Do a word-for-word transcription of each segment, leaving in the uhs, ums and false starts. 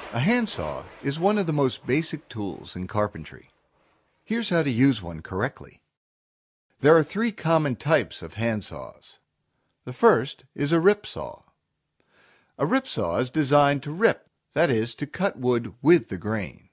A handsaw is one of the most basic tools in carpentry. Here's how to use one correctly. There are three common types of handsaws. The first is a rip saw. A rip saw is designed to rip, that is, to cut wood with the grain.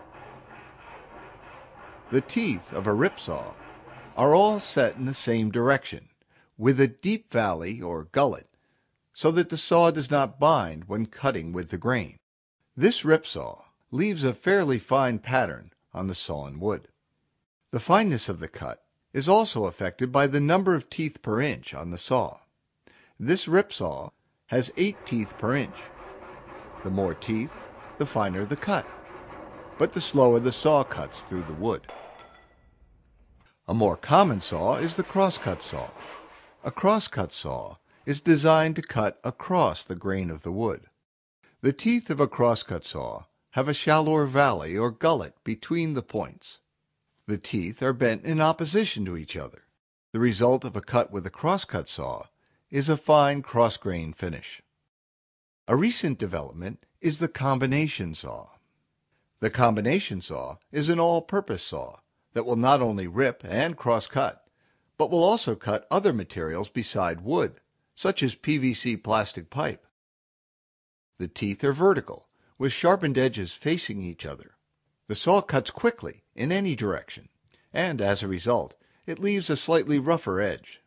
The teeth of a rip saw are all set in the same direction, with a deep valley or gullet, so that the saw does not bind when cutting with the grain. This rip saw leaves a fairly fine pattern on the sawn wood. The fineness of the cut is also affected by the number of teeth per inch on the saw. This rip saw has eight teeth per inch. The more teeth, the finer the cut, but the slower the saw cuts through the wood. A more common saw is the crosscut saw. A crosscut saw is designed to cut across the grain of the wood. The teeth of a crosscut saw have a shallower valley or gullet between the points. The teeth are bent in opposition to each other. The result of a cut with a crosscut saw is a fine cross-grain finish. A recent development is the combination saw. The combination saw is an all-purpose saw that will not only rip and cross-cut, but will also cut other materials beside wood, such as P V C plastic pipe. The teeth are vertical, with sharpened edges facing each other. The saw cuts quickly in any direction, and as a result, it leaves a slightly rougher edge.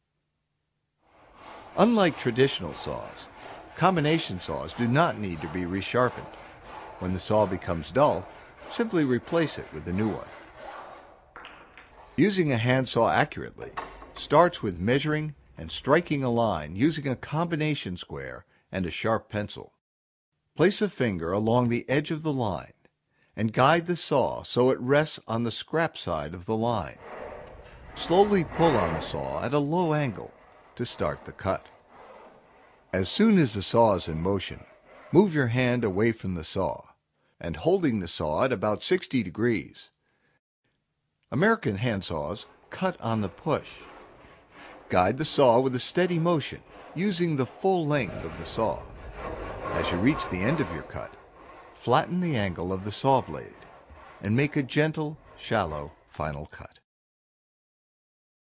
Unlike traditional saws, combination saws do not need to be resharpened. When the saw becomes dull, simply replace it with a new one. Using a handsaw accurately starts with measuring and striking a line using a combination square and a sharp pencil. Place a finger along the edge of the line and guide the saw so it rests on the scrap side of the line. Slowly pull on the saw at a low angle to start the cut. As soon as the saw is in motion, move your hand away from the saw and holding the saw at about sixty degrees. American handsaws cut on the push. Guide the saw with a steady motion using the full length of the saw. As you reach the end of your cut, flatten the angle of the saw blade and make a gentle, shallow final cut.